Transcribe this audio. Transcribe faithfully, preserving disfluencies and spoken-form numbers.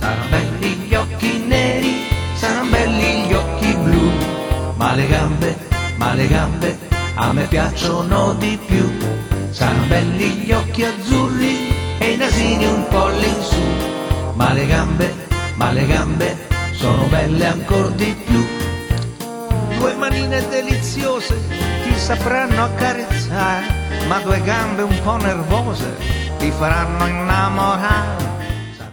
Saranno belli gli occhi neri, saranno belli gli occhi blu, ma le gambe, ma le gambe a me piacciono di più. Saranno belli gli occhi azzurri e i nasini un po' all'insù, ma le gambe, ma le gambe sono belle ancor di più. Due manine deliziose ti sapranno accarezzare, ma due gambe un po' nervose ti faranno innamorare.